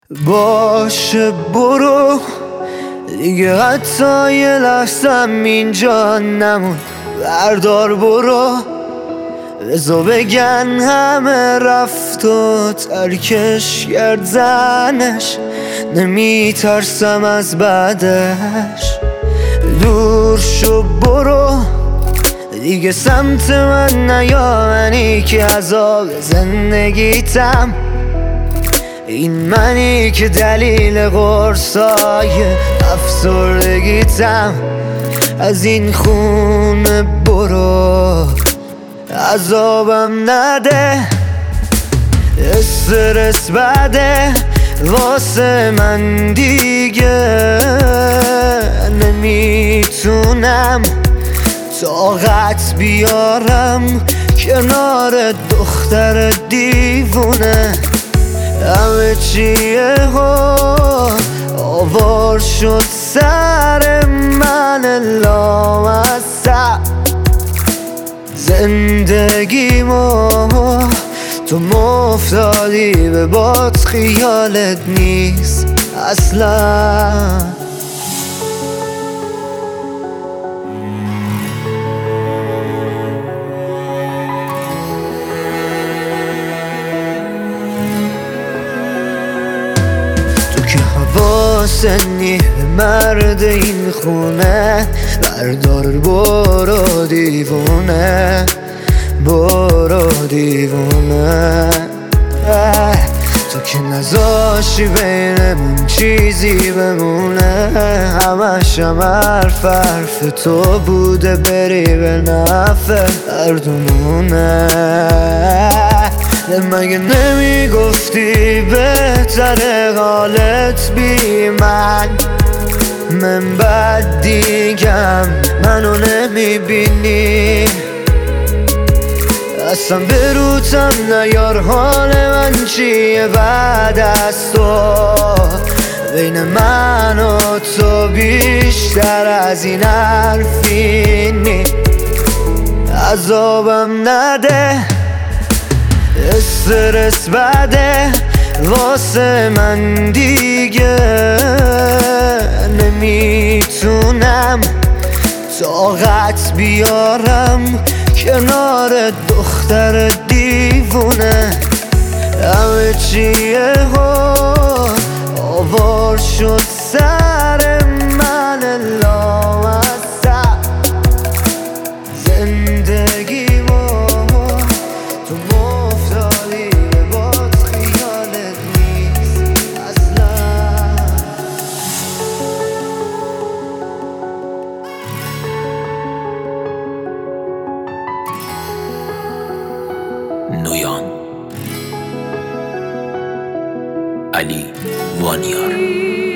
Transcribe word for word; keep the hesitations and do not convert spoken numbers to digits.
باشه برو دیگه، حتی یه لحظم اینجا نمون. بردار برو، بزا بگن همه رفت و ترکش کرد زنش. نمیترسم از بعدش. دور شو برو دیگه سمت من نیا، منی که عذاب زندگیتم. این منی که دلیل قرصای افسردگیتم. از این خونه برو، عذابم نده. استرس بده واسه من دیگه، نمیتونم طاقت بیارم کنار دختر دیوونه. همه چیه ها آوار شد سر من لامصب. زندگیمو تو مفتادی به باد، خیالت نیست اصلا. حواسنی مرد این خونه، بردار برو دیوونه، برو دیوونه. تو که نذاشی بینمون چیزی بمونه، همش هم حرف حرف تو بوده، بری به نفع هر دومونه. مگه نمیگفتی بهتره حالت بی من؟ من بد دیگم منو نمیبینی. اصلا به روتم نیار، حال من چیه بعد از تو؟ بین من و تو بیشتر از این حرفی نی. عذابم نده، استرس بده واسه من دیگه، نمیتونم طاقت بیارم کنار دختر دیوونه. همه چیه ها آوار شد سر من لامصب. زندگیمو تو مفتادی به باد، خیالت نیست اصلا. نویان علی وانیار.